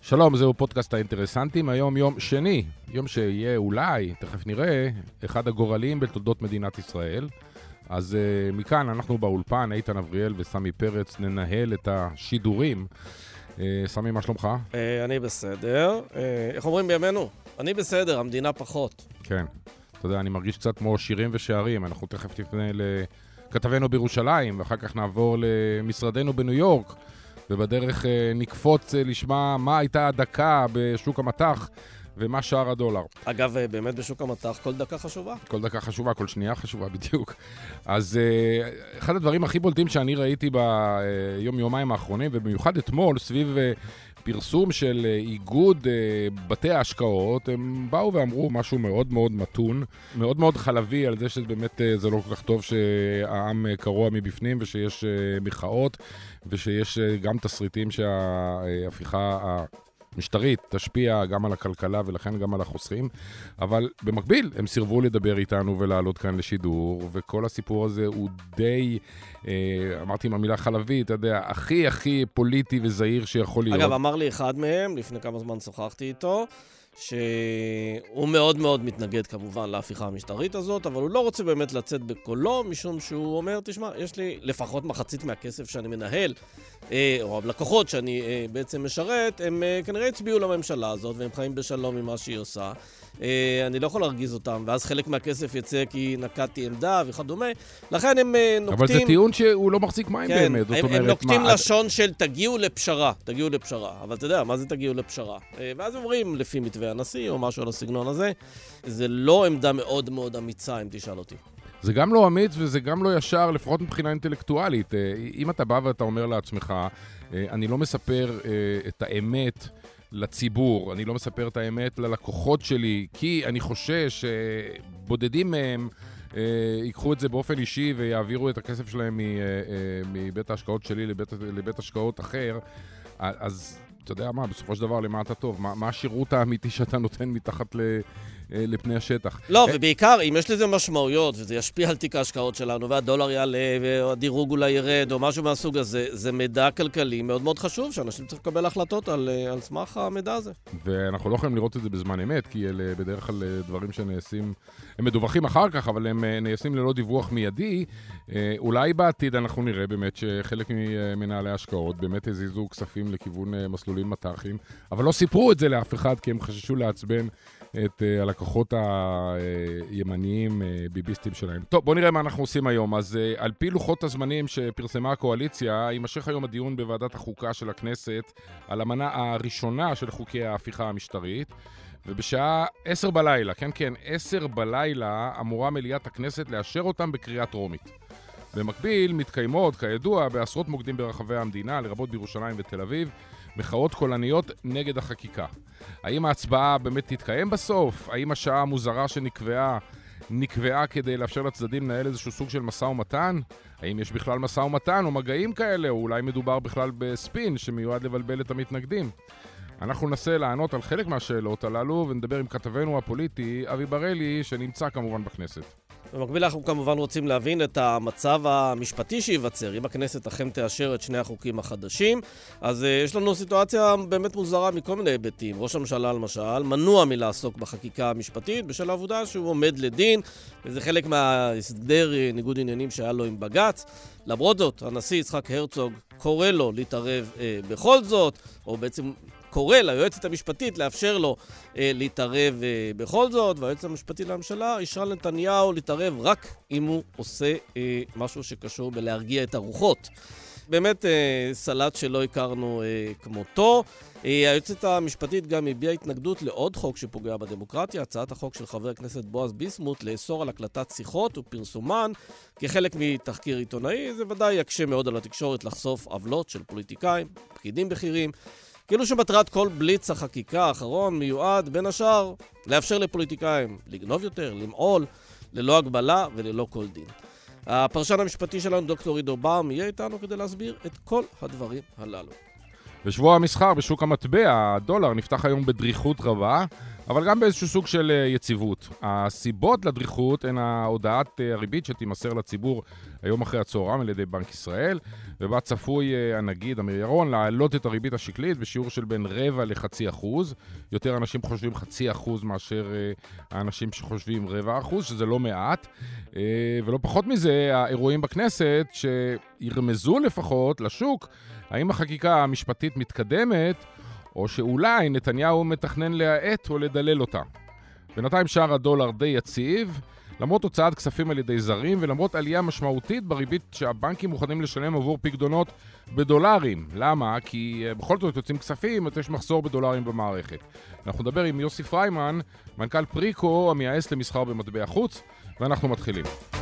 שלום, זהו פודקאסט האינטרסנטים, היום יום שני, יום שיהיה אולי, תכף נראה, אחד הגורליים בתולדות מדינת ישראל. אז מכאן אנחנו באולפן, איתן אבריאל וסמי פרץ, ננהל את השידורים. סמי, מה שלומך? אני בסדר. איך אומרים בימינו? אני בסדר, המדינה פחות. כן, אתה יודע, אני מרגיש קצת כמו שירים ושערים. אנחנו תכף נפנה לכתבנו בירושלים, ואחר כך נעבור למשרדנו בניו יורק, ובדרך נקפוץ לשמע מה הייתה הדקה בשוק המטח, ומה שער הדולר. אגב, באמת בשוק המטח כל דקה חשובה? כל דקה חשובה, כל שנייה חשובה בדיוק. אז אחד הדברים הכי בולטים שאני ראיתי ביום-יומיים האחרונים, ובמיוחד אתמול, סביב פרסום של איגוד בתי ההשקעות, הם באו ואמרו משהו מאוד מאוד מתון, מאוד מאוד חלבי על זה שבאמת זה לא כל כך טוב שהעם קרוע מבפנים, ושיש מחאות, ושיש גם תסריטים שההפיכה משטרית תשפיע גם על הכלכלה ולכן גם על החוסכים, אבל במקביל הם סירבו לדבר איתנו ולעלות כאן לשידור, וכל הסיפור הזה הוא די, אמרתי עם המילה חלבי, אתה יודע, הכי פוליטי וזהיר שיכול להיות. אגב, אמר לי אחד מהם, לפני כמה זמן שוחחתי איתו, שהוא מאוד מאוד מתנגד כמובן להפיכה המשטרית הזאת, אבל הוא לא רוצה באמת לצאת בקולו, משום שהוא אומר, תשמע, יש לי לפחות מחצית מהכסף שאני מנהל, או הלקוחות שאני בעצם משרת, הם כנראה הצביעו לממשלה הזאת, והם חיים בשלום עם מה שהיא עושה. אני לא יכול להרגיז אותם, ואז חלק מהכסף יצא כי נקטתי עמדה וכדומה. לכן הם נוקטים... אבל זה טיעון שהוא לא מחזיק מים כן, באמת. הם נוקטים לשון של תגיעו לפשרה. אבל אתה יודע, מה זה תגיעו לפשרה? ואז אומרים, לפי מתווה הנשיא או משהו על הסגנון הזה, זה לא עמדה מאוד מאוד אמיצה, אם תשאל אותי. זה גם לא אמיץ וזה גם לא ישר, לפחות מבחינה אינטלקטואלית. אם אתה בא ואתה אומר לעצמך, אני לא מספר את האמת לציבור, אני לא מספר את האמת ללקוחות שלי, כי אני חושש שבודדים מהם ייקחו את זה באופן אישי ויעבירו את הכסף שלהם מבית ההשקעות שלי לבית השקעות אחר, אז אתה יודע מה, בסופו של דבר למה אתה טוב? מה השירות האמיתי שאתה נותן מתחת לפני השטח? לא, ובעיקר, אם יש לזה משמעויות, וזה ישפיע על תיק ההשקעות שלנו, והדולר יעלה, והדירוג אולי ירד, או משהו מהסוג הזה, זה מידע כלכלי מאוד מאוד חשוב, שאנשים צריכים לקבל החלטות על סמך המידע הזה. ואנחנו לא יכולים לראות את זה בזמן אמת, כי אלה בדרך כלל דברים שנעשים, הם מדווחים אחר כך, אבל הם נעשים ללא דיווח מיידי. אולי בעתיד אנחנו נראה באמת שחלק ממנהלי ההשקעות באמת הזיזו כספים לכיוון מסלולים מטחים, אבל לא סיפרו את זה לאף אחד, כי הם חששו לעצבן את הלקוחות הימניים ביביסטים שלהם. טוב, בוא נראה מה אנחנו עושים היום. אז על פי לוחות הזמנים שפרסמה הקואליציה, יימשך היום הדיון בוועדת החוקה של הכנסת על המנה הראשונה של חוקי ההפיכה המשטרית, ובשעה 10 בלילה, כן, 10 בלילה אמורה מליאת הכנסת לאשר אותם בקריאה טרומית. במקביל מתקיימות, כידוע, בעשרות מוקדים ברחבי המדינה, לרבות בירושלים ותל אביב, מחאות קולניות נגד החקיקה. האם ההצבעה באמת תתקיים בסוף? האם השעה המוזרה נקבעה כדי לאפשר לצדדים לנהל איזשהו סוג של משא ומתן? האם יש בכלל משא ומתן או מגעים כאלה? או אולי מדובר בכלל בספין שמיועד לבלבל את המתנגדים? אנחנו ננסה לענות על חלק מהשאלות הללו ונדבר עם כתבנו הפוליטי אבי ברלי שנמצא כמובן בכנסת. במקביל אנחנו כמובן רוצים להבין את המצב המשפטי שיווצר. אם הכנסת אכן תאשר את שני החוקים החדשים, אז יש לנו סיטואציה באמת מוזרה מכל מיני היבטים. ראש הממשלה למשל מנוע מלעסוק בחקיקה המשפטית בשל העובדה שהוא עומד לדין, וזה חלק מהסדר ניגוד עניינים שהיה לו עם בג"ץ. למרות זאת, הנשיא יצחק הרצוג קורא לו להתערב בכל זאת, או בעצם קורא ליועצת המשפטית לאפשר לו להתערב בכל זאת, והיועצת המשפטית לממשלה אישרה לנתניהו להתערב רק אם הוא עושה משהו שקשור בלהרגיע את הרוחות. באמת סלט שלא הכרנו כמותו. היועצת המשפטית גם הביעה התנגדות לעוד חוק שפוגע בדמוקרטיה, הצעת החוק של חבר הכנסת בועז ביסמוט לאסור על הקלטת שיחות ופרסומן כחלק מתחקיר עיתונאי. זה ודאי יקשה מאוד על התקשורת לחשוף עוולות של פוליטיקאים, פקידים בכירים, כאילו שמטרת כל בליץ החקיקה האחרון מיועד בין השאר לאפשר לפוליטיקאים לגנוב יותר, למעול, ללא הגבלה וללא כל דין. הפרשן המשפטי שלנו, דוקטור עידו באום, יהיה איתנו כדי להסביר את כל הדברים הללו. בשבוע המסחר בשוק המטבע, הדולר נפתח היום בדריכות רבה, אבל גם באיזשהו סוג של יציבות. הסיבות לדריכות הן ההודעת הריבית שתימסר לציבור היום אחרי הצהריים על ידי בנק ישראל, ובה צפוי הנגיד אמיר ירון להעלות את הריבית השקלית בשיעור של בין 0.25%. יותר אנשים חושבים 0.5% מאשר האנשים שחושבים 0.25%, שזה לא מעט. ולא פחות מזה, האירועים בכנסת שירמזו לפחות לשוק, האם החקיקה המשפטית מתקדמת, או שאולי נתניהו מתכנן להאט או לדלל אותה. בינתיים שער הדולר די יציב, למרות הוצאת כספים על ידי זרים, ולמרות עלייה משמעותית בריבית שהבנקים מוכנים לשלם עבור פקדונות בדולרים. למה? כי בכל זאת יוצאים כספים, יש מחסור בדולרים במערכת. אנחנו נדבר עם יוסי פריימן, מנכ"ל פריקו, המייעץ למסחר במטבע חוץ, ואנחנו מתחילים.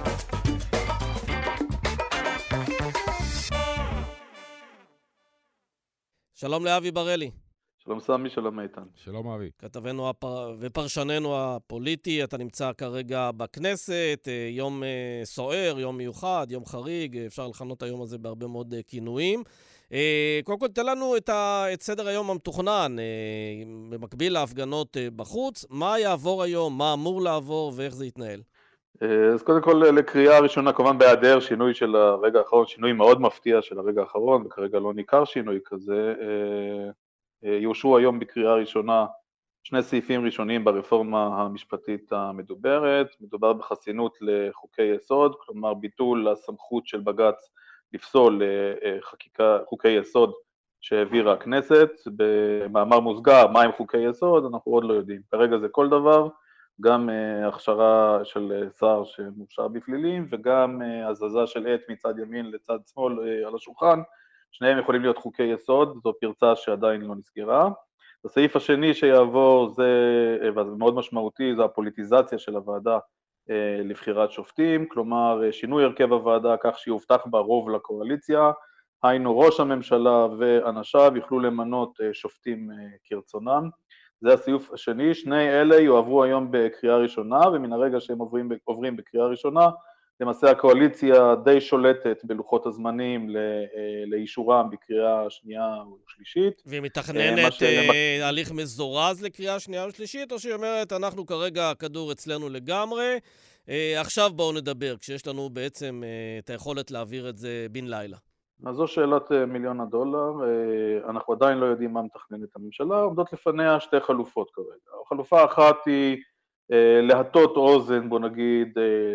שלום לאבי ברלי. שלום סמי, שלום איתן. שלום אבי. כתבנו ופרשננו הפוליטי, אתה נמצא כרגע בכנסת, יום סוער, יום מיוחד, יום חריג, אפשר לכנות היום הזה בהרבה מאוד כינויים. קודם כל, תן לנו את סדר היום המתוכנן, במקביל להפגנות בחוץ, מה יעבור היום, מה אמור לעבור ואיך זה יתנהל? אז קודם כל לקריאה הראשונה, כמובן בהיעדר שינוי של הרגע האחרון, שינוי מאוד מפתיע של הרגע האחרון, וכרגע לא ניכר שינוי כזה, יאושרו היום בקריאה ראשונה שני סעיפים ראשונים ברפורמה המשפטית המדוברת. מדובר בחסינות לחוקי יסוד, כלומר ביטול הסמכות של בג"ץ לפסול חוקי יסוד שהעבירה הכנסת. במאמר מוסגר, מה הם חוקי יסוד, אנחנו עוד לא יודעים. כרגע זה כל דבר, גם הכשרה של שר שמורשע בפלילים, וגם הזזה של עט מצד ימין לצד שמאל על השולחן, שניהם יכולים להיות חוקי יסוד, זו פרצה שעדיין לא נסגרה. הסעיף השני שיעבור, וזה מאוד משמעותי, זה הפוליטיזציה של הוועדה לבחירת שופטים, כלומר שינוי הרכב הוועדה כך שיובטח בה רוב לקואליציה, היינו ראש הממשלה ואנשיו יוכלו למנות שופטים כרצונם. זה הסעיף השני, שני אלה יועברו היום בקריאה ראשונה, ומן הרגע שהם עוברים בקריאה ראשונה, למעשה הקואליציה די שולטת בלוחות הזמנים לאישורם בקריאה שנייה ושלישית. והיא מתכננת הליך מזורז לקריאה שנייה ושלישית, או שהיא אומרת, אנחנו כרגע הכדור אצלנו לגמרי, עכשיו בואו נדבר, כשיש לנו בעצם את היכולת להעביר את זה בן לילה. אז זו שאלת $1,000,000, אנחנו עדיין לא יודעים מה מתכננת הממשלה, עומדות לפניה שתי חלופות כרגע. החלופה האחת היא להטות אוזן, בוא נגיד,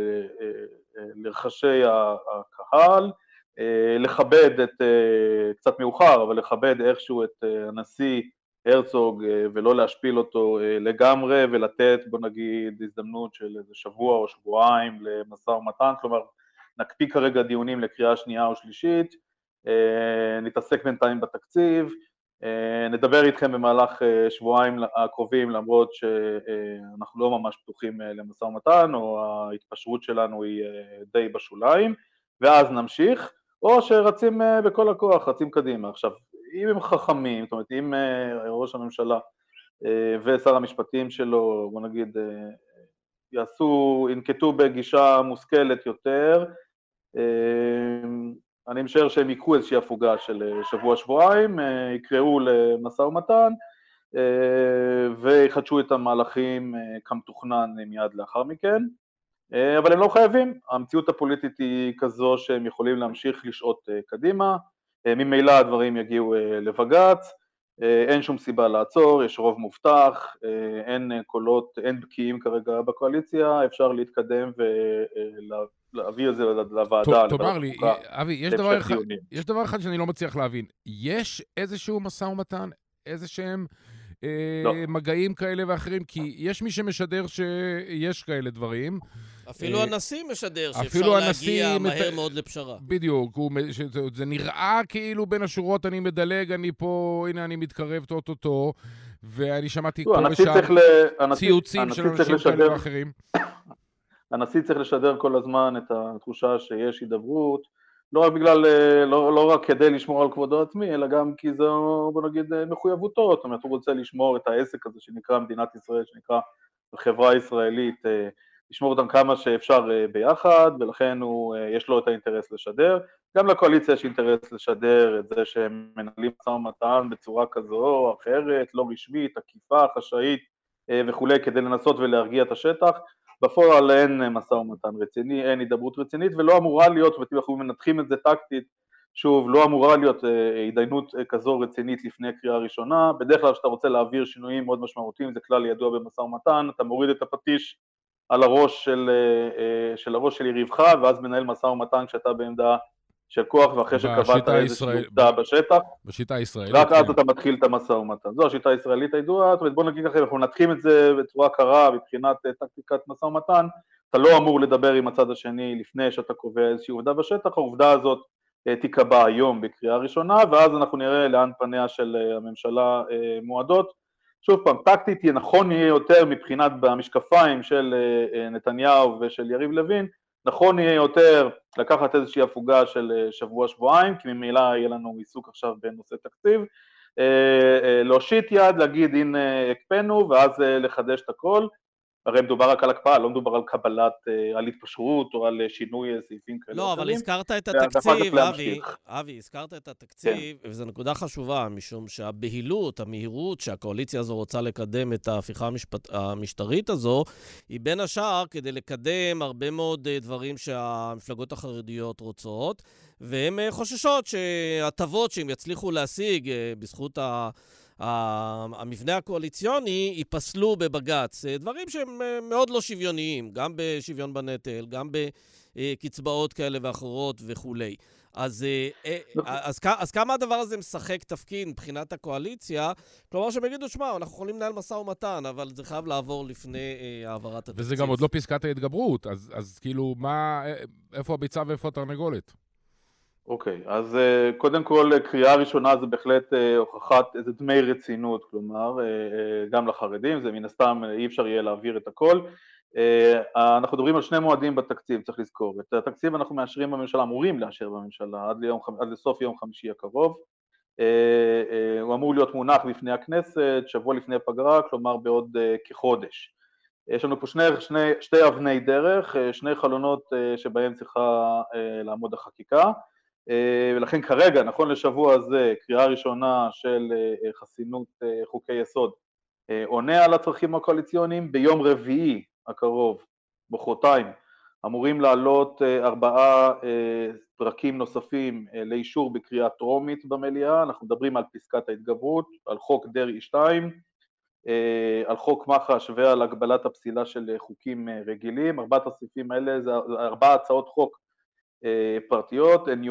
לרחשי הקהל, לכבד קצת מאוחר, אבל לכבד איכשהו את הנשיא הרצוג ולא להשפיל אותו לגמרי, ולתת, בוא נגיד, הזדמנות של איזה שבוע או שבועיים למשא ומתן, כלומר, נקפיא כרגע דיונים לקריאה שנייה או שלישית, נתעסק בינתיים בתקציב, נדבר איתכם במהלך שבועיים הקרובים, למרות שאנחנו לא ממש פתוחים למשא ומתן, או ההתפשרות שלנו היא די בשוליים, ואז נמשיך, או שרצים בכל הכוח, רצים קדימה. עכשיו, אם הם חכמים, זאת אומרת, אם ראש הממשלה ושר המשפטים שלו, בוא נגיד, ינקטו בגישה מושכלת יותר, אני משער שהם יקחו איזושהי הפוגה של שבוע-שבועיים, יקראו למשא ומתן, ויחדשו את המהלכים כמתוכנן מיד לאחר מכן, אבל הם לא חייבים. המציאות הפוליטית היא כזו שהם יכולים להמשיך לשעות קדימה, ממילא הדברים יגיעו לבג"ץ, אין שום סיבה לעצור, יש רוב מובטח, אין קולות, אין בקיאים כרגע בקואליציה, אפשר להתקדם ולהביא את זה לוועדה. תאמר לי, אבי, יש דבר אחד שאני לא מצליח להבין. יש איזשהו משא ומתן, איזשהם מגעים כאלה ואחרים? כי יש מי שמשדר שיש כאלה דברים. אפילו הנשיא משדר שאפשר להגיע מהר מאוד לפשרה. בדיוק, זה נראה כאילו בין השורות אני מדלג, אני פה, הנה אני מתקרב טוטוטו, ואני שמעתי פה ושם ציוצים של אנשים כאלה ואחרים. הנשיא צריך לשדר כל הזמן את התחושה שיש הידברות, לא רק כדי לשמור על כבודו עצמי, אלא גם כי זו, בוא נגיד, מחויבותו. זאת אומרת, הוא רוצה לשמור את העסק הזה שנקרא מדינת ישראל, שנקרא החברה הישראלית, לשמור אותם כמה שאפשר ביחד, ולכן יש לו את האינטרס לשדר. גם לקואליציה יש אינטרס לשדר את זה שהם מנהלים משא ומתן בצורה כזו או אחרת, לא רשמית, עקיפה, חשאית, וכולי, כדי לנסות ולהרגיע את השטח. בפועל אין משא ומתן רציני, אין הידברות רצינית, ולא אמורה להיות, ואנחנו מנתחים את זה טקטית, שוב, לא אמורה להיות התדיינות כזו רצינית לפני קריאה ראשונה. בדרך כלל כשאתה רוצה להעביר שינויים מאוד משמעותיים, זה כלל ידוע במשא ומתן, אתה מוריד את הפטיש על הראש של יריבך, ואז מנהל משא ומתן כשאתה בעמדה של כוח, ואחרי שקבעת איזושהי עובדה בשטח, בשיטה הישראלית, רק אז אתה מתחיל את המשא ומתן. זו השיטה הישראלית הידועה, זאת אומרת, בוא נגיד ככה, אנחנו נתחים את זה בצורה קרה, מבחינת טקטיקת משא ומתן, אתה לא אמור לדבר עם הצד השני לפני שאתה קובע איזושהי עובדה בשטח, העובדה הזאת תיקבע היום בקריאה ראשונה, ואז אנחנו נראה לאן פניה של הממשלה מועדות. שוב פעם, טקטית נכון יהיה יותר מבחינת במשקפיים של נתניהו ושל יריב לוין, נכון יהיה יותר לקחת איזושהי הפוגה של שבוע-שבועיים, כי ממילא יהיה לנו עיסוק עכשיו בנושא תקציב, להושיט יד, להגיד הנה הקפנו, ואז לחדש את הכל. הרי מדובר רק על הקפאה, לא מדובר על קבלת, על התפשרות או על שינוי סעיפים כאלה. לא, אבל הזכרת את התקציב, אבי, הזכרת את התקציב, וזו נקודה חשובה, משום שהבהילות, המהירות שהקואליציה הזו רוצה לקדם את ההפיכה המשטרית הזו, היא בין השאר כדי לקדם הרבה מאוד דברים שהמפלגות החרדיות רוצות, והן חוששות שהטבות שהם יצליחו להשיג בזכות המבנה הקואליציוני ייפסלו בבגץ. דברים שהם מאוד לא שוויוניים, גם בשוויון בנטל, גם בקצבאות כאלה ואחרות וכולי. אז כמה הדבר הזה משחק תפקיד מבחינת הקואליציה? כלומר שהם יגידו, שמע, אנחנו יכולים לנהל משא ומתן, אבל זה חייב לעבור לפני העברת התקציב. וזה גם עוד לא פסקת ההתגברות, אז כאילו, איפה הביצה ואיפה התרנגולת? אוקיי, אז קודם כל קריאה ראשונה זה בהחלט הוכחת איזה דמי רצינות, כלומר גם לחרדים, זה מן הסתם אי אפשר יהיה להעביר את הכל. אנחנו מדברים על שני מועדים בתקציב, צריך לזכור. את התקציב אנחנו מאשרים בממשלה, אמורים לאשר בממשלה עד לסוף יום חמישי הקרוב. הוא אמור להיות מונח בפני הכנסת, שבוע לפני פגרה, כלומר בעוד כחודש. יש לנו פה שתי אבני דרך, שני חלונות שבהם צריכה לעמוד החקיקה. ולכן כרגע, נכון לשבוע הזה, קריאה ראשונה של חסינות חוקי יסוד עונה על הצרכים הקואליציוניים. ביום רביעי הקרוב, מחרתיים, אמורים לעלות 4 פרקים נוספים לאישור בקריאה טרומית במליאה. אנחנו מדברים על פסקת ההתגברות, על חוק דרעי 2, על חוק מח"ש ועל הגבלת הפסילה של חוקים רגילים. 4 הסעיפים האלה זה 4 הצעות חוק פרטיות, הן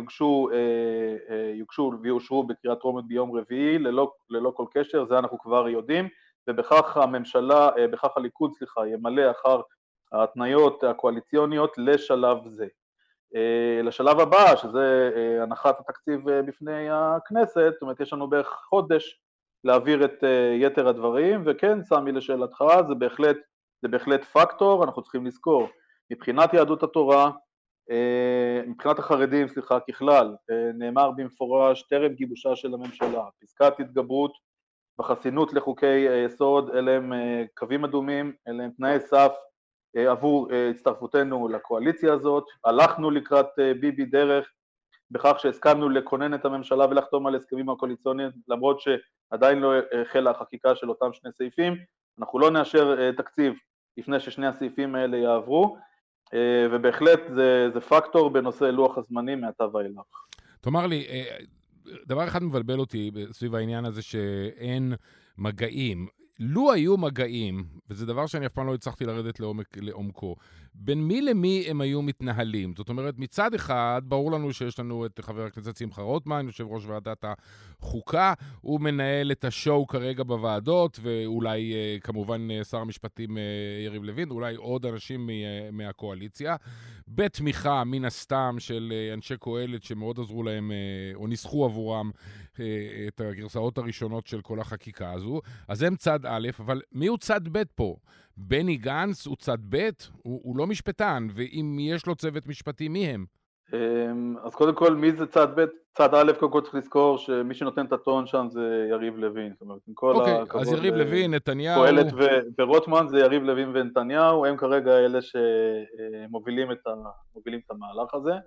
יוגשו ויאושרו בקריאה טרומית ביום רביעי ללא כל קשר, זה אנחנו כבר יודעים, ובכך הליכוד ימלא אחר ההתניות הקואליציוניות לשלב זה. לשלב הבא, שזה הנחת התקציב בפני הכנסת, זאת אומרת יש לנו בערך חודש להעביר את יתר הדברים, וכן, סמי, לשאלתך, זה בהחלט פקטור. אנחנו צריכים לזכור, מבחינת יהדות התורה, מבחינת החרדים, ככלל, נאמר במפורש, טרם גיבושה של הממשלה, פסקת התגברות בחסינות לחוקי יסוד, אלה הם קווים אדומים, אלה הם תנאי סף עבור הצטרפותנו לקואליציה הזאת. הלכנו לקראת ביבי דרך בכך שהסכמנו לכונן את הממשלה ולחתום על הסכמים הקואליציוניים, למרות שעדיין לא החלה החקיקה של אותם שני סעיפים. אנחנו לא נאשר תקציב לפני ששני הסעיפים האלה יעברו, ובהחלט זה פקטור בנושא לוח הזמנים מעתה ואילך. תאמר לי, דבר אחד מבלבל אותי סביב העניין הזה שאין מגעים. לו היו מגעים, וזה דבר שאני אף פעם לא הצלחתי לרדת לעומקו, בין מי למי הם היו מתנהלים? זאת אומרת, מצד אחד, ברור לנו שיש לנו את חבר הכנסת שמחה רוטמן, יושב ראש ועדת החוקה, הוא מנהל את השואו כרגע בוועדות, ואולי כמובן שר המשפטים יריב לוין, אולי עוד אנשים מהקואליציה, בתמיכה מן הסתם של אנשי קהלת שמאוד עזרו להם, או ניסחו עבורם את הגרסאות הראשונות של כל החקיקה הזו. אז הם צד א', אבל מי הוא צד ב' פה? בני גנץ הוא צד ב', הוא לא משפטן, ואם יש לו צוות משפטי, מי הם? אז קודם כל, מי זה צד ב'? צד א', קודם כל צריך לזכור שמי שנותן את הטון שם זה יריב לוין. זאת אומרת, עם כל הכבוד, אז יריב לוין, נתניהו... קהלת ורוטמן זה יריב לוין ונתניהו, הם כרגע אלה שמובילים את המהלך הזה.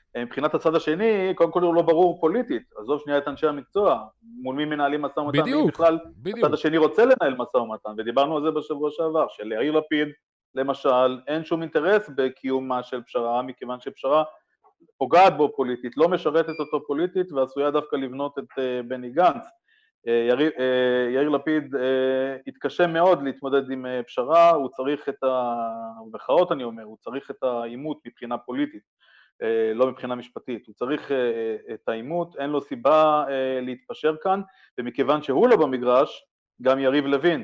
מבחינת הצד השני, קודם כל הוא לא ברור פוליטית, עזוב שנייה את אנשי המקצוע, מול מי מנהלים משא ומתן, מי בכלל הצד השני רוצה לנהל משא ומתן, ודיברנו על זה בשבוע שעבר, שליאיר לפיד, למשל, אין שום אינטרס בקיומה של פשרה, מכיוון שפשרה פוגעת בו פוליטית, לא משרתת אותו פוליטית, ועשויה דווקא לבנות את בני גנץ. יאיר לפיד התקשה מאוד להתמודד עם פשרה, הוא צריך את המחאות, אני אומר, הוא צריך את העימות מבחינה פוליטית, לא מבחינה משפטית, הוא צריך את העימות, אין לו סיבה להתפשר כאן, ומכיוון שהוא לא במגרש, גם יריב לוין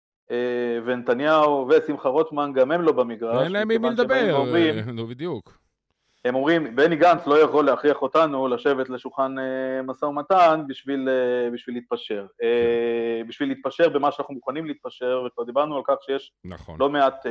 ונתניהו ושמחה רוטמן, גם הם לא במגרש. אין להם מי לדבר, לא בדיוק. הם אומרים, בני גנץ לא יכול להכריח אותנו לשבת לשולחן משא ומתן בשביל להתפשר. בשביל להתפשר במה שאנחנו מוכנים להתפשר, וכבר דיברנו על כך שיש לא מעט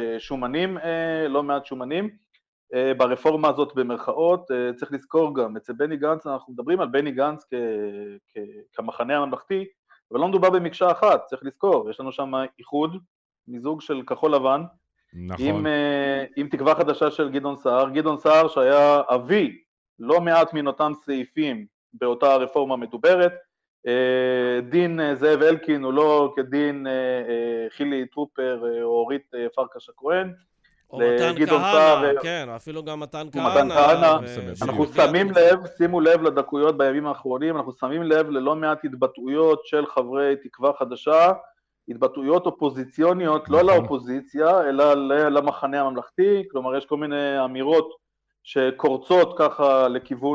שומנים, ברפורמה הזאת במרכאות, צריך לזכור גם, אצל בני גנץ, אנחנו מדברים על בני גנץ כמחנה הממלכתי, אבל לא מדובר במקשה אחת, צריך לזכור, יש לנו שם איחוד, מיזוג של כחול לבן, נכון. עם תקווה חדשה של גדעון סער שהיה אבי לא מעט מן אותם סעיפים באותה רפורמה מדוברת, דין זאב אלקין הוא לא כדין חילי טרופר או אורית פרקש הכהן, או מתן כהנא, כן, אפילו גם מתן כהנא. אנחנו שמים לב, שימו לב לדקויות בימים האחרונים, אנחנו שמים לב ללא מעט התבטאויות של חברי תקווה חדשה, התבטאויות אופוזיציוניות, לא לאופוזיציה, אלא למחנה הממלכתי, כלומר יש כל מיני אמירות שקורצות ככה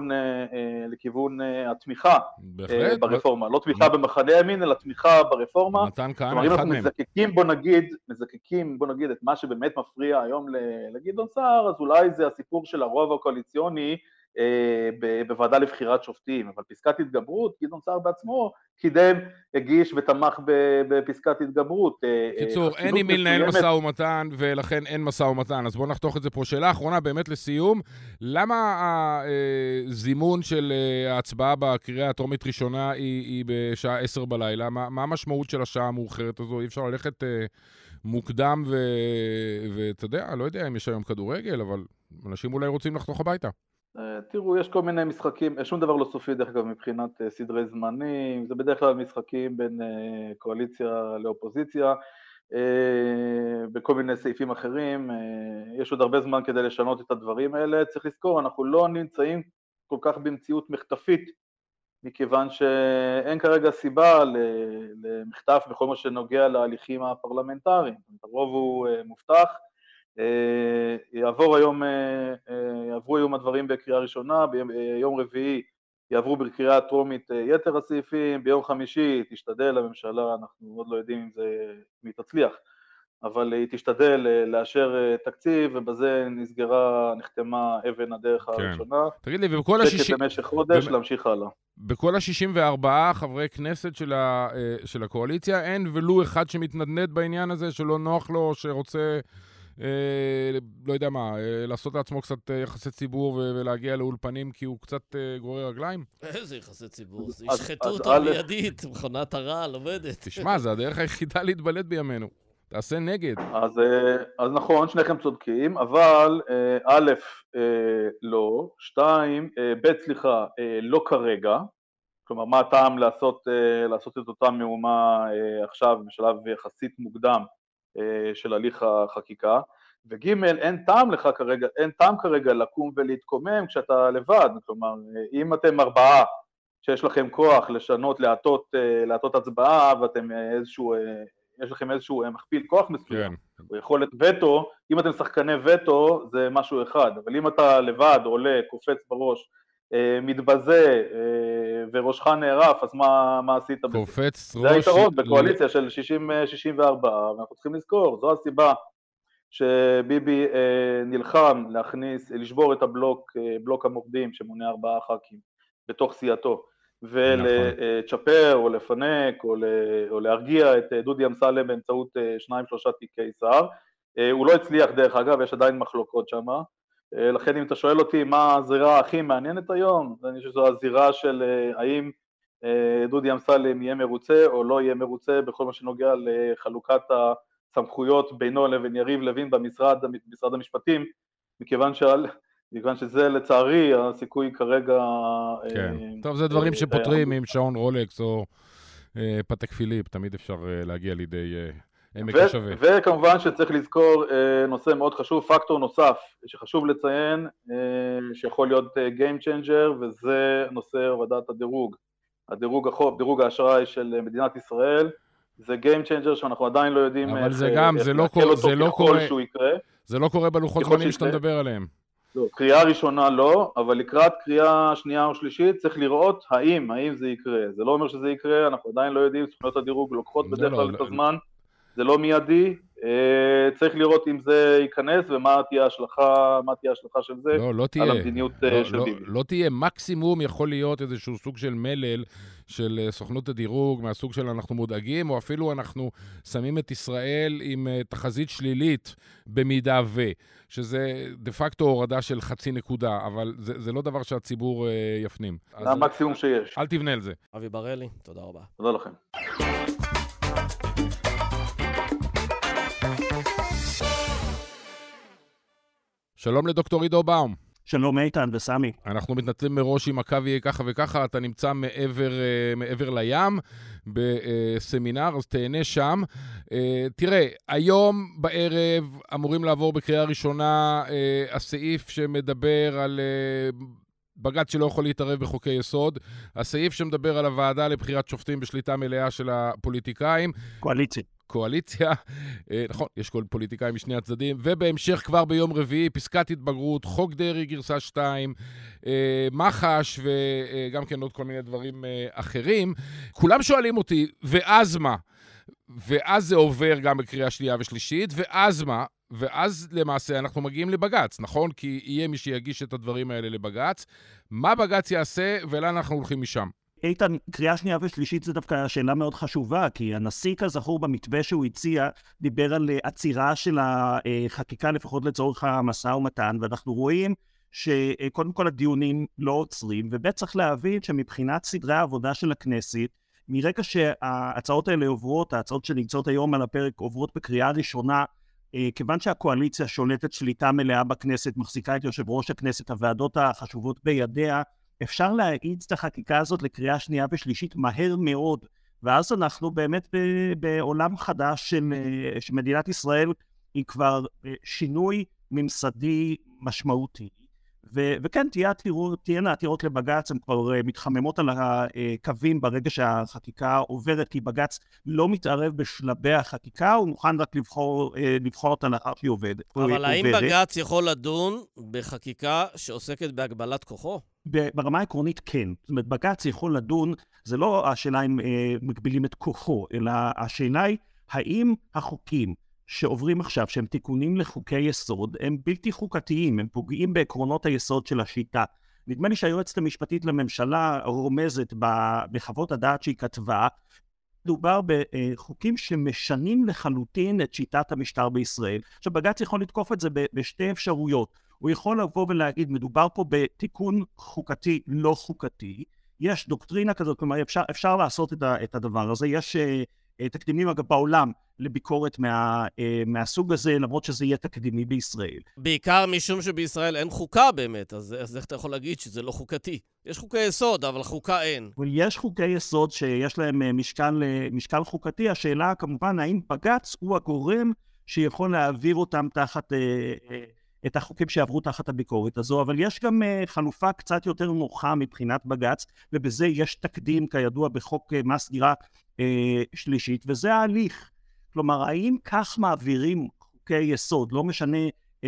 לכיוון התמיכה ברפורמה, לא תמיכה במחנה הימין, אלא תמיכה ברפורמה. מתן כהנא אחד מהם. מזקקים, בוא נגיד, את מה שבאמת מפריע היום לגדעון סער, אז אולי זה הסיפור של הרוב הקואליציוני בוועדה לבחירת שופטים, אבל פסקת התגברות, גדעון סער בעצמו קידם, הגיש ותמך בפסקת התגברות. קיצור, אין עם מי לנהל משא ומתן, ולכן אין משא ומתן, אז בואו נחתוך את זה פה. שאלה אחרונה באמת לסיום, למה הזימון של ההצבעה בקריאה הטרומית ראשונה היא בשעה 10 בלילה? מה המשמעות של השעה המאוחרת הזו? אי אפשר ללכת מוקדם ואתה יודע, לא יודע אם יש היום כדורגל, אבל אנשים אולי רוצים לחתוך הביתה. תראו, יש כל מיני משחקים, שום דבר לא סופי דרך אגב מבחינת סדרי זמנים, זה בדרך כלל משחקים בין קואליציה לאופוזיציה, בכל מיני סעיפים אחרים, יש עוד הרבה זמן כדי לשנות את הדברים האלה, צריך לזכור, אנחנו לא נמצאים כל כך במציאות מחטפית, מכיוון שאין כרגע סיבה למחטף בכל מה שנוגע להליכים הפרלמנטריים, הרוב הוא מובטח, יעברו היום הדברים בקריאה ראשונה, ביום רביעי יעברו בקריאה טרומית יתר הסעיפים, ביום חמישי תשתדל הממשלה, אנחנו עוד לא יודעים אם היא תצליח, אבל היא תשתדל לאשר תקציב, ובזה נחתמה אבן הדרך הראשונה. תגיד לי, ובכל ה-60... במשך חודש להמשיך הלאה. בכל ה-64 חברי כנסת של הקואליציה, אין ולו אחד שמתנדנד בעניין הזה, שלא נוח לו, שרוצה... לא יודע מה, לעשות לעצמו קצת יחסי ציבור ולהגיע לאולפנים כי הוא קצת גורר רגליים? איזה יחסי ציבור? זה ישחטו אותו מיידית, מכונת הרעל עובדת. תשמע, זה הדרך היחידה להתבלט בימינו. תעשה נגד. אז נכון, שניכם צודקים, אבל א', לא, 2, ב', סליחה, לא כרגע, כלומר, מה הטעם לעשות את אותה מהומה עכשיו בשלב יחסית מוקדם של הליך החקיקה, וג' אין טעם כרגע לקום ולהתקומם כשאתה לבד, כלומר, אם אתם 4 שיש לכם כוח לשנות, להטות הצבעה, יש לכם איזשהו מכפיל כוח מסוים, או יכולת וטו, אם אתם שחקני וטו זה משהו אחד, אבל אם אתה לבד עולה, קופץ בראש, מתבזה וראשך נערף, אז מה עשית בזה? קופץ ראש... זה היתרון בקואליציה של 64, ואנחנו צריכים לזכור, זו הסיבה שביבי נלחם לשבור את בלוק המורדים שמונה 4 ח"כים בתוך סיעתו, ולצ'פר או לפנק או להרגיע את דודי אמסלם באמצעות 2-3 תיקי שר. הוא לא הצליח דרך אגב, יש עדיין מחלוקות שם, לכן אם אתה שואל אותי מה הזירה הכי מעניינת היום, אני חושב שזו הזירה של האם דודי אמסלם יהיה מרוצה או לא יהיה מרוצה בכל מה שנוגע לחלוקת הסמכויות בינו לבין יריב לוין במשרד המשפטים, מכיוון מכיוון שזה לצערי הסיכוי כרגע... כן, טוב, זה דברים שפותרים עם שעון רולקס או פתק פיליפ, תמיד אפשר להגיע לידי עמק השווה. וכמובן שצריך לזכור נושא מאוד חשוב, פקטור נוסף שחשוב לציין, שיכול להיות Game Changer, וזה נושא הורדת הדירוג. דירוג האשראי של מדינת ישראל, זה Game Changer שאנחנו עדיין לא יודעים אבל זה גם, זה לא קורה בלוחות זמנים שאתה מדבר עליהם. לא, קריאה ראשונה לא, אבל לקראת קריאה שנייה או שלישית צריך לראות האם זה יקרה. זה לא אומר שזה יקרה, אנחנו עדיין לא יודעים, סוכנויות הדירוג לוקחות בדרך כלל את הזמן, זה לא מיידי, צריך לראות אם זה ייכנס ומה תהיה ההשלכה של זה על המדיניות של ביבי. לא תהיה, מקסימום יכול להיות איזשהו סוג של מלל של סוכנות הדירוג, מהסוג של אנחנו מודאגים, או אפילו אנחנו שמים את ישראל עם תחזית שלילית במידה שזה דה פקטו הורדה של 0.5 נקודה, אבל זה לא דבר שהציבור יפנים. זה המקסימום שיש. אל תבנה על זה. אבי בראלי, תודה רבה. תודה לכם. שלום לדוקטור עידו באום. שלום איתן וסמי. אנחנו מתנצלים מראש אם הקו יהיה ככה וככה, אתה נמצא מעבר לים בסמינר, אז תהנה שם. תראה, היום בערב אמורים לעבור בקריאה ראשונה הסעיף שמדבר על בג"ץ שלא יכול להתערב בחוקי יסוד, הסעיף שמדבר על הוועדה לבחירת שופטים בשליטה מלאה של הפוליטיקאים. קואליציה, נכון, יש כל פוליטיקאים משני הצדדים, ובהמשך כבר ביום רביעי, פסקת התבגרות, חוק דרעי גרסה 2, מחש, וגם כן עוד כל מיני דברים אחרים. כולם שואלים אותי, ואז מה? ואז זה עובר גם בקריאה שנייה ושלישית, ואז מה? ואז למעשה אנחנו מגיעים לבג"ץ, נכון? כי יהיה מי שיגיש את הדברים האלה לבג"ץ. מה בג"ץ יעשה ולאן אנחנו הולכים משם? איתן, קריאה שנייה ושלישית זה דווקא שאלה מאוד חשובה, כי הנשיא כזכור במתווה שהוא הציע, דיבר על עצירה של החקיקה לפחות לצורך המשא ומתן, ואנחנו רואים שקודם כל הדיונים לא עוצרים, ובית צריך להבין שמבחינת סדרי העבודה של הכנסת, מרגע שההצעות האלה עוברות, ההצעות שנמצאות היום על הפרק עוברות בקריאה ראשונה, כיוון שהקואליציה שולטת שליטה מלאה בכנסת, מחזיקה את יושב ראש הכנסת, הוועדות החשובות בידיה, אפשר להאיץ את החקיקה הזאת לקריאה שנייה ושלישית מהר מאוד, ואז אנחנו באמת בעולם חדש של מדינת ישראל, היא כבר שינוי ממסדי משמעותי. וכן, תהיינה עתירות לבג"ץ, הן כבר מתחממות על הקווים ברגע שהחקיקה עוברת, כי בג"ץ לא מתערב בשלבי החקיקה, הוא מוכן רק לבחור אותה לאחר שהיא עובדת. אבל האם בג"ץ יכול לדון בחקיקה שעוסקת בהגבלת כוחו? ברמה העקרונית כן. זאת אומרת, בג"ץ יכול לדון, זה לא השאלה אם מגבילים את כוחו, אלא השאלה היא, האם החוקים שעוברים עכשיו, שהם תיקונים לחוקי יסוד, הם בלתי חוקתיים, הם פוגעים בעקרונות היסוד של השיטה. נדמה לי שהיועצת המשפטית לממשלה רומזת בחוות הדעת שהיא כתבה, מדובר בחוקים שמשנים לחלוטין את שיטת המשטר בישראל. עכשיו, בג"ץ יכול לתקוף את זה בשתי אפשרויות. הוא יכול לבוא ולהגיד, מדובר פה בתיקון חוקתי לא חוקתי, יש דוקטרינה כזאת, כלומר אפשר לעשות את הדבר הזה, יש תקדימים אגב בעולם לביקורת מהסוג הזה, למרות שזה יהיה תקדימי בישראל. בעיקר משום שבישראל אין חוקה באמת, אז איך אתה יכול להגיד שזה לא חוקתי? יש חוקי יסוד, אבל חוקה אין. אבל יש חוקי יסוד שיש להם משקל חוקתי, השאלה כמובן האם בג"ץ הוא הגורם שיכול להעביר אותם תחת את החוקים שעברו תחת הביקורת הזו, אבל יש גם חלופה קצת יותר נוחה מבחינת בג"ץ, ובזה יש תקדים כידוע בחוק מס דירה שלישית, וזה ההליך. כלומר, האם כך מעבירים חוקי יסוד, לא משנה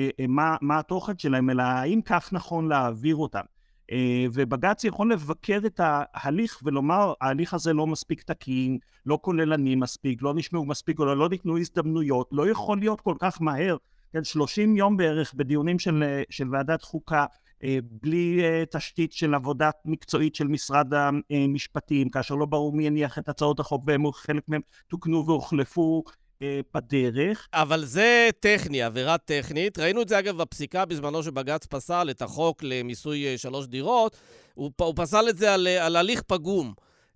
מה התוכן שלהם, אלא האם כך נכון להעביר אותם. ובג"ץ יכול לבקר את ההליך ולומר, ההליך הזה לא מספיק תקין, לא כוללני מספיק, לא נשמעו מספיק, או לא ניתנו הזדמנויות, לא יכול להיות כל כך מהר, 30 יום בערך בדיונים של ועדת חוקה, בלי תשתית של עבודה מקצועית של משרד המשפטים, כאשר לא ברור מי יניח את הצעות החוק, וחלק מהם תוקנו והוחלפו בדרך. אבל זה טכני, עבירה טכנית. ראינו את זה אגב בפסיקה בזמנו שבג"ץ פסל את החוק למיסוי 3 דירות, הוא פסל את זה על הליך פגום.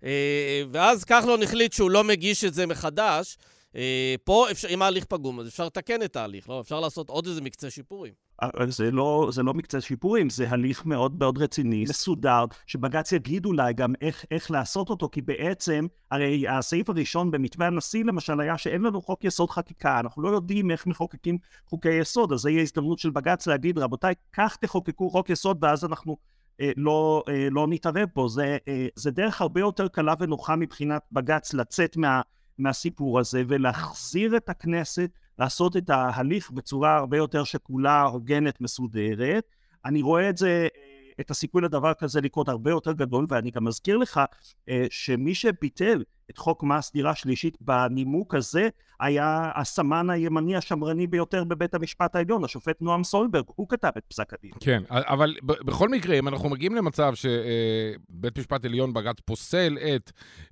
ואז כחלון החליט שהוא לא מגיש את זה מחדש, פה אם ההליך פגום, אז אפשר לתקן את ההליך, לא? אפשר לעשות עוד איזה מקצה שיפורים. זה לא מקצה שיפורים, זה הליך מאוד מאוד רציני, מסודר, שבג"ץ יגיד אולי גם איך לעשות אותו, כי בעצם, הרי הסעיף הראשון במתווה הנשיא למשל היה שאין לנו חוק יסוד חקיקה, אנחנו לא יודעים איך מחוקקים חוקי יסוד, אז זה יהיה הזדמנות של בג"ץ להגיד, רבותיי, כך תחוקקו חוק יסוד, ואז אנחנו לא נתערב בו. זה דרך הרבה יותר קלה ונוחה מבחינת בג"ץ לצאת מהסיפור הזה, ולהחזיר את הכנסת, לעשות את ההליך בצורה הרבה יותר שקולה, הוגנת, מסודרת. אני רואה את הסיכוי לדבר כזה לקרות הרבה יותר גדול, ואני גם מזכיר לך שמי שביטל את חוק מס דירה שלישית בנימוק הזה, היה הסמן הימני השמרני ביותר בבית המשפט העליון, השופט נועם סולברג, הוא כתב את פסק הדין. כן, אבל בכל מקרה, אם אנחנו מגיעים למצב שבית משפט עליון בג"ץ פוסל את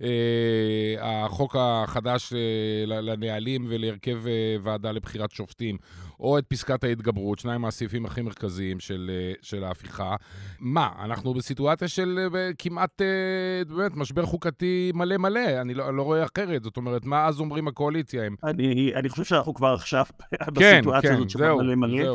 החוק החדש לנהלים ולהרכב ועדה לבחירת שופטים, או את פסקת ההתגברות, שניים מהסעיפים הכי מרכזיים של ההפיכה, מה? אנחנו בסיטואציה של כמעט באמת משבר חוקתי מלא מלא, אני לא רואה אחרת, זאת אומרת, מה אז אומרים הקואליציה? אני חושב שאנחנו כבר עכשיו בסיטואציה הזאת שכבר מלא מלא.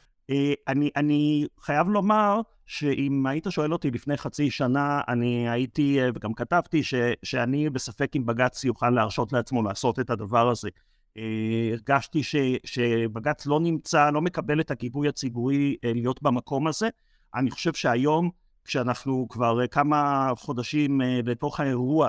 אני חייב לומר שאם היית שואל אותי לפני חצי שנה, אני הייתי וגם כתבתי שאני בספק אם בג"ץ יוכל להרשות לעצמו לעשות את הדבר הזה. הרגשתי שבג"ץ לא נמצא, לא מקבל את הגיבוי הציבורי להיות במקום הזה. אני חושב שהיום, כשאנחנו כבר כמה חודשים לתוך האירוע,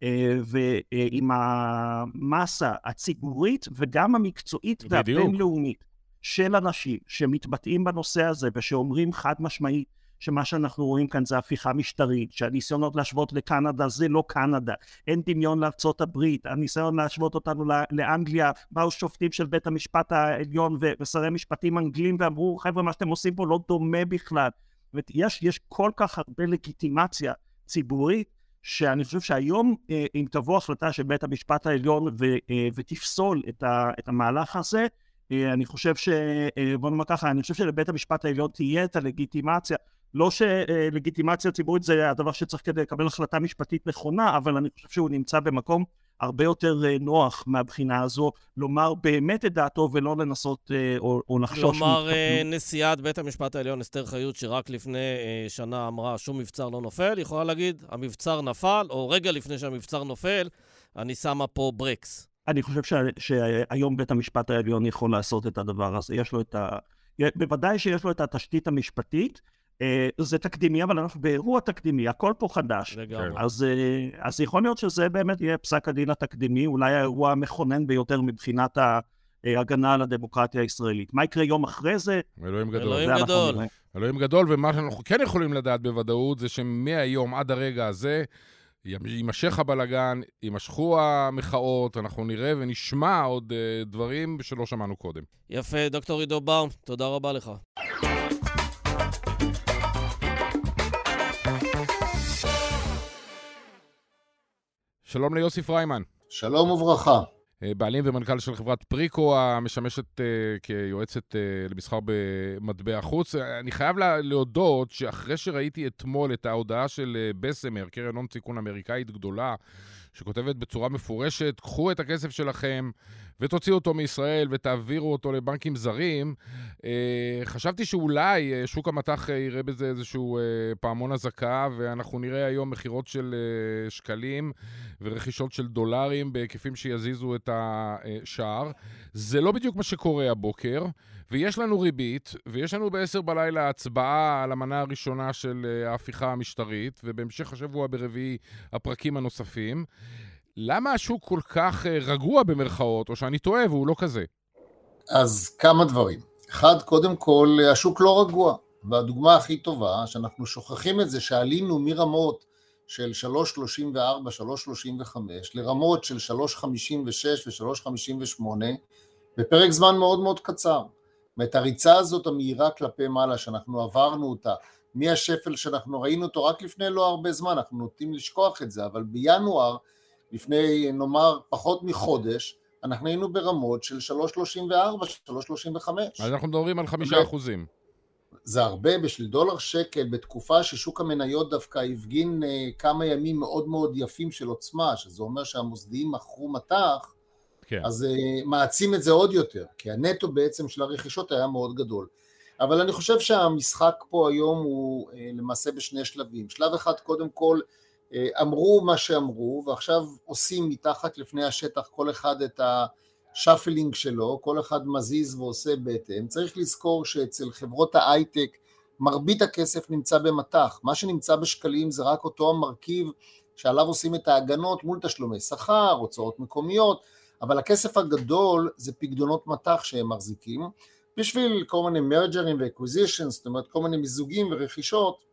ועם המסה הציבורית וגם המקצועית והבינלאומית של אנשים שמתבטאים בנושא הזה ושאומרים חד משמעית שמה שאנחנו רואים כאן זה הפיכה משטרית, שהניסיונות להשוות לקנדה זה לא קנדה, אין דמיון לארצות הברית, הניסיון להשוות אותנו לאנגליה, באו שופטים של בית המשפט העליון ושרי משפטים אנגלים ואמרו חבר'ה מה שאתם עושים פה לא דומה בכלל. יש כל כך הרבה לגיטימציה ציבורית שאני חושב שהיום אם תבוא החלטה של בית המשפט העליון ותפסול את המהלך הזה, אני חושב בוא נאמר ככה, אני חושב שלבית המשפט העליון תהיה את הלגיטימציה, לא שלגיטימציה ציבורית זה הדבר שצריך כדי לקבל החלטה משפטית נכונה, אבל אני חושב שהוא נמצא במקום הרבה יותר נוח מהבחינה הזו, לומר באמת את דעתו ולא לנסות או לחשוש. לומר נשיאת בית המשפט העליון אסתר חיות שרק לפני שנה אמרה שום מבצר לא נופל, יכולה להגיד המבצר נפל, או רגע לפני שהמבצר נופל, אני שמה פה ברקס. אני חושב שהיום בית המשפט העליון יכול לעשות את הדבר הזה. בוודאי שיש לו את התשתית המשפטית, זה תקדימי, אבל אנחנו באירוע תקדימי, הכל פה חדש. אז יכול להיות שזה באמת יהיה פסק הדין התקדימי, אולי האירוע המכונן ביותר מבחינת ההגנה על הדמוקרטיה הישראלית. מה יקרה יום אחרי זה? אלוהים גדול. אלוהים גדול. אלוהים גדול, ומה שאנחנו כן יכולים לדעת בוודאות זה שמהיום עד הרגע הזה, יימשך הבלגן, יימשכו המחאות, אנחנו נראה ונשמע עוד דברים שלא שמענו קודם. יפה, דוקטור עידו באום, תודה רבה לך. שלום ליוסי פריימן. שלום וברכה. בעלים ומנכ"ל של חברת פריקו, המשמשת כיועצת למסחר במטבע חוץ. אני חייב להודות שאחרי שראיתי אתמול את ההודעה של בסמר, קרן הון סיכון אמריקאית גדולה, שכותבת בצורה מפורשת, קחו את הכסף שלכם ותוציאו אותו מישראל ותעבירו אותו לבנקים זרים, חשבתי שאולי שוק המטח יראה בזה איזשהו פעמון הזקה, ואנחנו נראה היום מחירות של שקלים ורכישות של דולרים בהיקפים שיזיזו את השער. זה לא בדיוק מה שקורה הבוקר, ויש לנו ריבית, ויש לנו ב-10 בלילה הצבעה על המנה הראשונה של ההפיכה המשטרית, ובהמשך השבוע ברביעי הפרקים הנוספים. למה השוק כל כך רגוע במרכאות, או שאני טועה והוא לא כזה? אז כמה דברים. אחד, קודם כל, השוק לא רגוע, והדוגמה הכי טובה, שאנחנו שוכחים את זה, שעלינו מרמות של 3.34, 3.35, לרמות של 3.56 ו-3.58, בפרק זמן מאוד מאוד קצר. ואת הריצה הזאת המהירה כלפי מעלה, שאנחנו עברנו אותה, מהשפל שאנחנו ראינו אותו רק לפני לא הרבה זמן, אנחנו נוטים לשכוח את זה, אבל בינואר, לפני נאמר פחות מחודש, אנחנו היינו ברמות של 3.34, 3.35. אז אנחנו מדברים על 5%. זה הרבה בשביל דולר שקל, בתקופה ששוק המניות דווקא הפגין כמה ימים מאוד מאוד יפים של עוצמה, שזה אומר שהמוסדיים מכרו מטח, כן. אז מעצים את זה עוד יותר, כי הנטו בעצם של הרכישות היה מאוד גדול. אבל אני חושב שהמשחק פה היום הוא למעשה בשני שלבים. שלב אחד קודם כל אמרו מה שאמרו, ועכשיו עושים מתחת לפני השטח כל אחד את השאפלינג שלו, כל אחד מזיז ועושה בהתאם. צריך לזכור שאצל חברות ההייטק מרבית הכסף נמצא במטח, מה שנמצא בשקלים זה רק אותו המרכיב שעליו עושים את ההגנות מול תשלומי שכר, הוצאות מקומיות, אבל הכסף הגדול זה פקדונות מטח שהם מחזיקים, בשביל כל מיני מרג'רים ואקוויזישנס, זאת אומרת כל מיני מיזוגים ורכישות,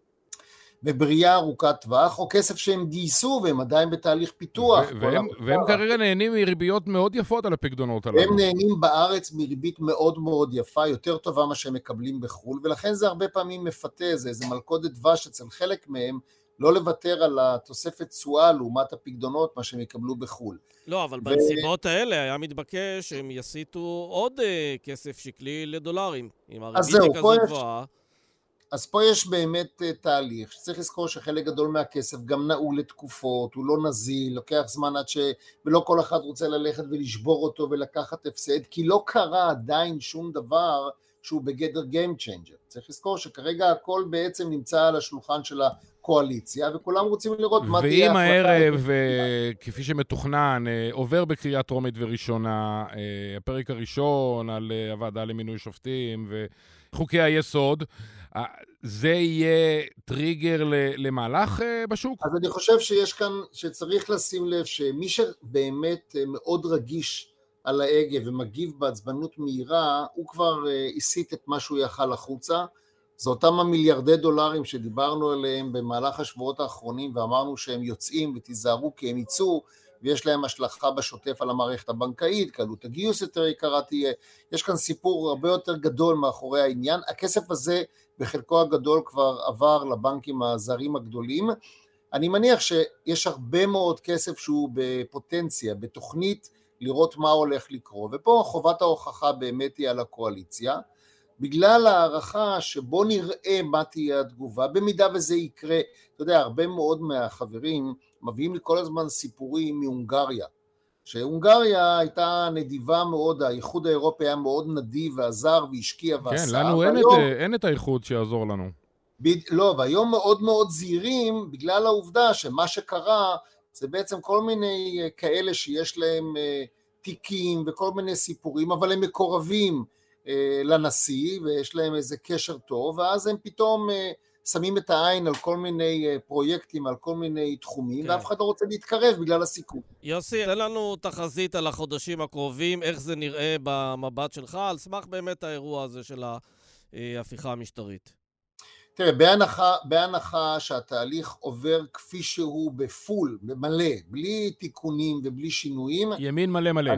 ובריאה ארוכת טווח, או כסף שהם גייסו והם עדיין בתהליך פיתוח. והם כרגע נהנים מריביות מאוד יפות על הפקדונות הללו. הם נהנים בארץ מריבית מאוד מאוד יפה, יותר טובה מה שהם מקבלים בחו"ל, ולכן זה הרבה פעמים מפתה, זה איזה מלכודת דבש אצל חלק מהם, לא לוותר על התוספת תשואה לעומת הפקדונות, מה שהם יקבלו בחו"ל. לא, אבל בנסיבות האלה היה מתבקש שהם יסיטו עוד כסף שקלי לדולרים, עם הריבית כזאת גבוהה. אז פה יש באמת תהליך, שצריך לזכור שחלק גדול מהכסף גם נעול לתקופות, הוא לא נזיל, לוקח זמן עד ולא כל אחד רוצה ללכת ולשבור אותו ולקחת הפסד, כי לא קרה עדיין שום דבר שהוא בגדר Game Changer. צריך לזכור שכרגע הכל בעצם נמצא על השולחן של הקואליציה, וכולם רוצים לראות מה תהיה ההחלטה. ואם הערב, כפי שמתוכנן, עובר בקריאה טרומית וראשונה, הפרק הראשון על הוועדה למינוי שופטים וחוקי היסוד, זה יהיה טריגר למהלך בשוק? אז אני חושב שיש כאן, שצריך לשים לב שמי שבאמת מאוד רגיש על ההגה ומגיב בעצבנות מהירה, הוא כבר הסיט את מה שהוא יכל החוצה. זה אותם המיליארדי דולרים שדיברנו עליהם במהלך השבועות האחרונים, ואמרנו שהם יוצאים ותיזהרו כי הם יצאו, ויש להם השלכה בשוטף על המערכת הבנקאית, קלות הגיוס יותר יקרה תהיה. יש כאן סיפור הרבה יותר גדול מאחורי העניין. הכסף הזה בחלקו הגדול כבר עבר לבנקים הזרים הגדולים. אני מניח שיש הרבה מאוד כסף שהוא בפוטנציה, בתוכנית לראות מה הולך לקרות, ופה חובת ההוכחה באמת היא על הקואליציה, בגלל הערכה שבו נראה מה תהיה התגובה, במידה וזה יקרה. אתה יודע, הרבה מאוד מהחברים מביאים לי כל הזמן סיפורים מהונגריה, שהונגריה הייתה נדיבה מאוד, האיחוד האירופי היה מאוד נדיב ועזר והשקיע ועשה. כן, לנו אין את האיחוד שיעזור לנו. לא, והיום מאוד מאוד זהירים, בגלל העובדה שמה שקרה, זה בעצם כל מיני כאלה שיש להם תיקים וכל מיני סיפורים, אבל הם מקורבים לנשיא, ויש להם איזה קשר טוב, ואז הם פתאום שמים את העין על כל מיני פרויקטים, על כל מיני תחומים, כן. ואף אחד לא רוצה להתקרב בגלל הסיכון. יוסי, תן לנו תחזית על החודשים הקרובים, איך זה נראה במבט שלך, על סמך באמת האירוע הזה של ההפיכה המשטרית. תראה, בהנחה שהתהליך עובר כפי שהוא בפול, במלא, בלי תיקונים ובלי שינויים. ימין מלא מלא.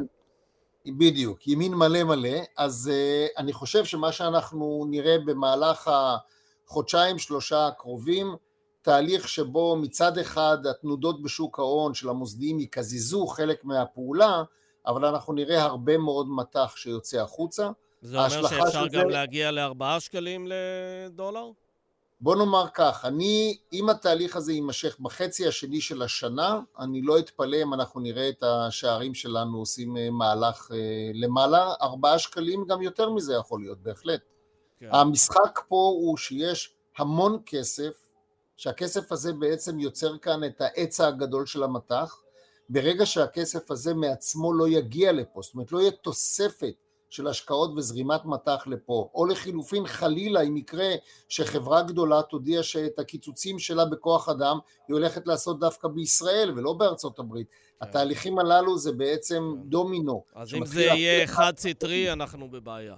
בדיוק, ימין מלא מלא, אז אני חושב שמה שאנחנו נראה במהלך החודשיים שלושה הקרובים, תהליך שבו מצד אחד התנודות בשוק ההון של המוסדיים יקזזו חלק מהפעולה, אבל אנחנו נראה הרבה מאוד מתח שיוצא החוצה. זה אומר שאפשר גם להגיע ל4 שקלים לדולר? בוא נאמר כך, אם התהליך הזה יימשך בחצי השני של השנה, אני לא אתפלא אם אנחנו נראה את השערים שלנו עושים מהלך למעלה, 4 שקלים גם יותר מזה יכול להיות, בהחלט. כן. המשחק פה הוא שיש המון כסף, שהכסף הזה בעצם יוצר כאן את העץ הגדול של המתח, ברגע שהכסף הזה מעצמו לא יגיע לפה, זאת אומרת לא יהיה תוספת, של השקעות וזרימת מתח לפה, או לחילופין חלילה אם יקרה שחברה גדולה תודיע שאת הקיצוצים שלה בכוח אדם היא הולכת לעשות דווקא בישראל ולא בארצות הברית. התהליכים הללו זה בעצם דומינו. אז אם זה יהיה חד סטרי אנחנו בבעיה.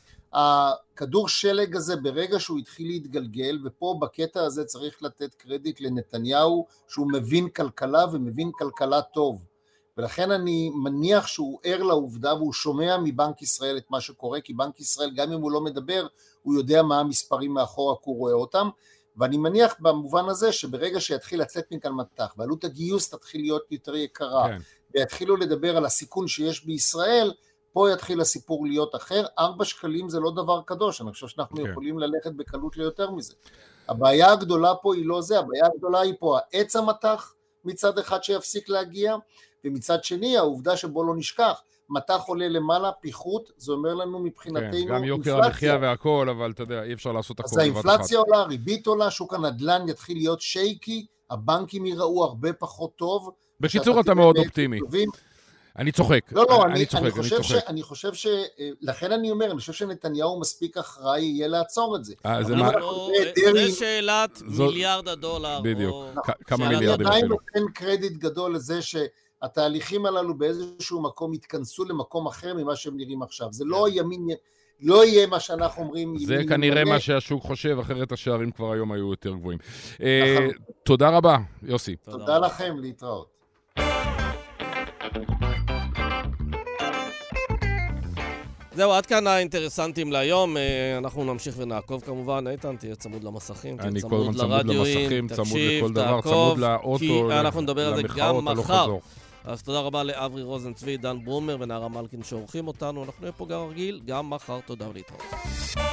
הכדור שלג הזה ברגע שהוא התחיל להתגלגל, ופה בקטע הזה צריך לתת קרדיט לנתניהו שהוא מבין כלכלה ומבין כלכלה טוב. ולכן אני מניח שהוא ער לעובדה והוא שומע מבנק ישראל את מה שקורה, כי בנק ישראל גם אם הוא לא מדבר, הוא יודע מה המספרים מאחורה, כי הוא רואה אותם, ואני מניח במובן הזה שברגע שיתחיל לצאת מכאן מתח, ועלות הגיוס תתחיל להיות יותר יקרה, כן. ויתחילו לדבר על הסיכון שיש בישראל, פה יתחיל הסיפור להיות אחר. 4 שקלים זה לא דבר קדוש, אני חושב שאנחנו יכולים ללכת בקלות ליותר מזה. הבעיה הגדולה פה היא לא זה, הבעיה הגדולה היא פה העץ המתח מצד אחד שיפסיק להגיע, ומצד שני העובדה שבו לא נשכח, מטח עולה למעלה, פיחות, זה אומר לנו מבחינתנו כן, גם יוקר המחיה והכל, אבל אתה יודע, אי אפשר לעשות הכל. אז האינפלציה עולה, הריבית עולה, שוק הנדל"ן יתחיל להיות שייקי, הבנקים ייראו הרבה פחות טוב. בקיצור, אתה מאוד אופטימי. אני צוחק. לא, אני חושב לכן אני אומר, אני חושב שנתניהו מספיק אחראי יהיה לעצור את זה. זה שאלת מיליארד הדולר. בדיוק, כמה מיליארדים אני אפילו. עדיין נותן קרדיט גדול לזה שהתהליכים הללו באיזשהו מקום יתכנסו למקום אחר ממה שהם נראים עכשיו. זה לא ימין, לא יהיה מה שאנחנו אומרים. זה כנראה מה שהשוק חושב, אחרת השערים כבר היום היו יותר גבוהים. תודה רבה, יוסי. תודה לכם, להתראות. זהו, עד כאן האינטרסנטים להיום. אנחנו נמשיך ונעקוב כמובן. איתן, תהיה צמוד למסכים, אני כל הזמן צמוד למסכים, צמוד לכל דבר, צמוד לאוטו, כי אנחנו נדבר על זה גם מחר. חזור. אז תודה רבה לאברי רוזנצבי, דן ברומר ונערה מלכין שעורכים אותנו. אנחנו נהיה פה גם רגיל, גם מחר. תודה ולהתראות.